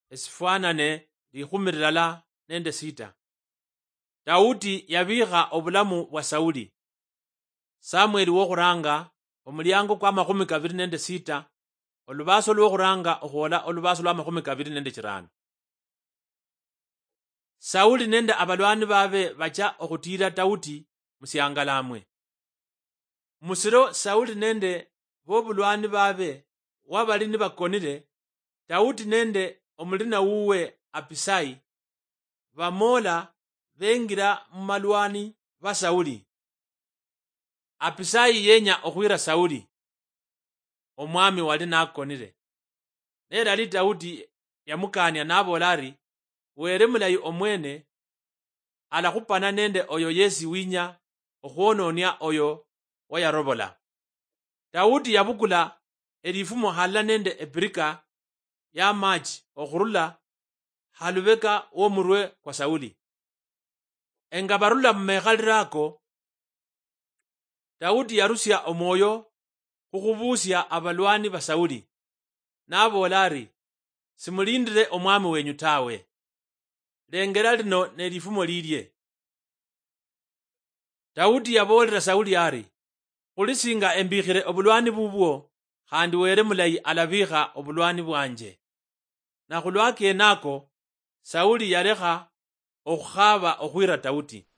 esifanane likhumirala nende sita. Daudi yabikha obulamu bwa Sauli. Samueli wokhuranga omulyango kwa 26 olubaso lwokhuranga okhola olubaso lwa 25. Sauli nende abalwani babe bacha okhutira Daudi musyangalamwe. Musiro Sauli nende bobulwani babe wabali ni bakonile, Daudi nende omulina wuwe Abisai bamola bengira mumalwani ba Sauli. Abisai yenya okhwira Sauli, omwami wali nakonile. Nerali Daudi yamukania nabola ari were mulayi omwene alakhupana nende oyo yesi winya okhwononia oyo wayarobola. Daudi yabukula elifumo halala nende ebirika ya machi okhurula halubeka womurwe kwa Sauli. Enga barula mmekhalira ako, Daudi yarusya omwoyo khukhubusya abalwani ba Sauli, nabola ari simulindire omwami wenyu tawe, lengera lino nelifumo lilye. Daudi yabolera Sauli ari khulisinga embikhire obulwani bubwo, khandi were mulayi alabikha obulwani bwanje. Na khulwa kenako Sauli yalekha okhukhaba okhwira Daudi.